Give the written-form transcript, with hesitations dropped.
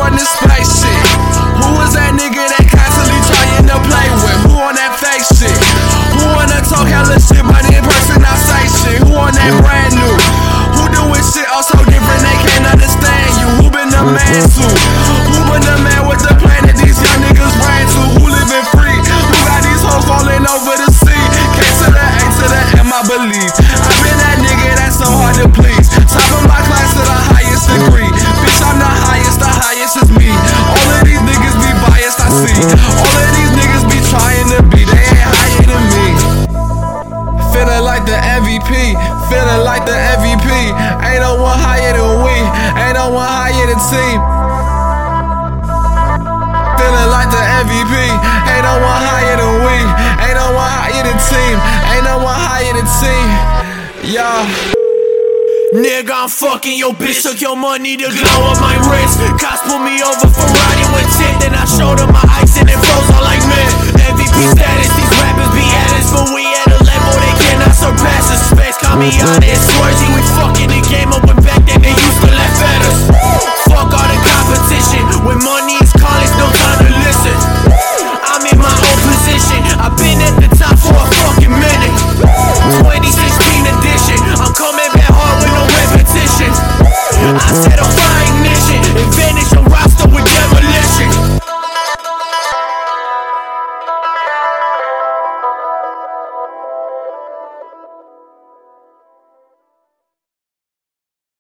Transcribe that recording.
run this space shit? Who is that nigga that constantly trying to play with? Who on that fake shit? Who wanna talk hella shit, but in person I say shit? Who on that brand new? Who doing shit all so different they can't understand you? Who been the man to? Who been the man with the plan that these young niggas ran to? Who living free? Who got these hoes falling over the sea? K to the A to the M, I believe. I've been that nigga that's so hard to please. Top of my class to the highest degree. Bitch, I'm the highest is me. All of these niggas be biased, I see. All of these niggas be trying to be, they ain't higher than me. Feeling like the MVP, feeling like the MVP. Ain't no one higher than we, ain't no one higher than team. Feeling like the MVP, ain't no one higher than we, ain't no one higher than team, ain't no one higher than team. Y'all. Nigga, I'm fucking your bitch, took your money to glow up my wrist. Cops pulled me over for riding with tip, then I showed them my ice and it froze all like man. MVP status, these rappers be at us, but we at a level they cannot surpass us. Space Kamiana and Swersy, we fucking the game up when back then they used to laugh at us. Fuck all the competition, when money is calling, it's no time to listen. I'm in my own position, I've been at the top for a fucking minute. 2016 edition, I'm coming back hard with no repetition. I said I'm